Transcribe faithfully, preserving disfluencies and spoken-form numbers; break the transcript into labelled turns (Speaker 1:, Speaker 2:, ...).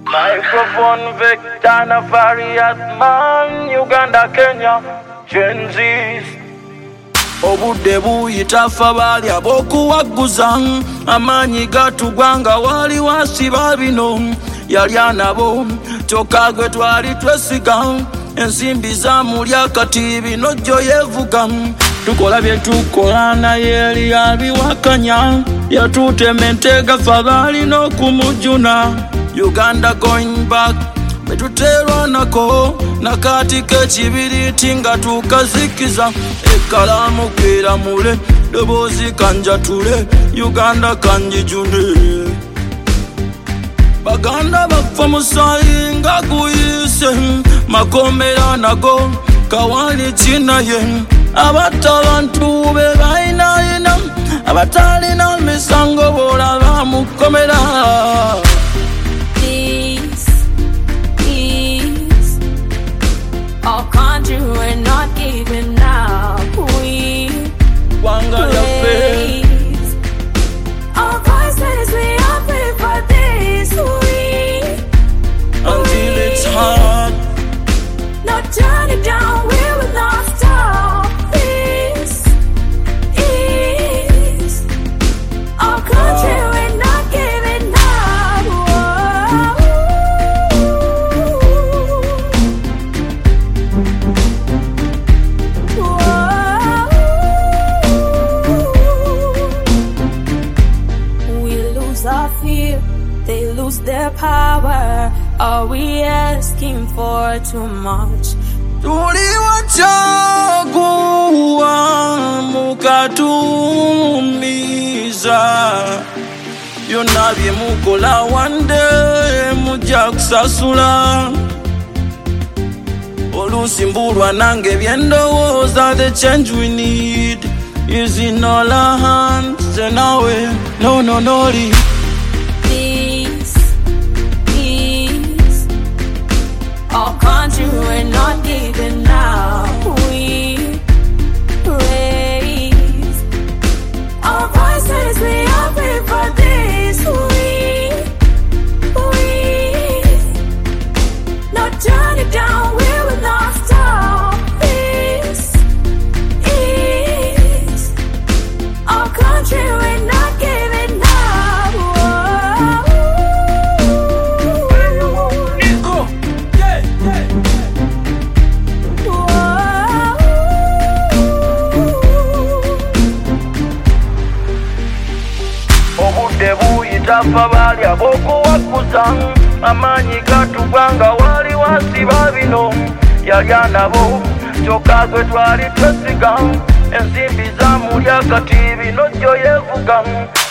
Speaker 1: Microphone Victor Nefarious man, Uganda, Kenya, Gen Z's. Obudde buyita ffe abaali ab'okuwagguza amaanyi gatugwanga wali wasiba bino yali anabo kyokka gwe twali twesiga ensimbi zamulya kati bino jjo yeevuga tukola bye tukola naye eri abiwakanya yatutema enteega ffe abaalina okumujjuna Uganda going back betuteerwa nako nakati k'ekibiriiti nga tukazikiza ekkalaamu keeramule ddoboozi kanjatule Uganda kanjijune baganda baffe musaayi nga guyise makomera nago kawali kinaye abatta abantu be bayinaayina abatalina misango b'olaba mukomera.
Speaker 2: Our country, we're not giving up. We praise. Our voices, we are free for this. We
Speaker 1: until it's hard.
Speaker 2: Not turn it down, we will not stop. This is our country, we're not giving up. They lose their power. Are we asking for too much?
Speaker 1: Tuliwachaguwa mukatumiza byonna bye mukola one day mujja kusasula oluusi mbulwa nange byendowooza. The change we need is in all our hands and nawe no no no li.
Speaker 2: Our country, we're not giving up. We praise. Our voices, we are free for this. We, we, not turn it down, we will not stop. This is our country, we're not giving up.
Speaker 1: Obudde buyita ffe abaali ab'okuwagguza amaanyi gatugwanga wali wasiba bino yali anabo kyokka gwe twali twesiga ensimbi zamulya kati bino jjo yeevuga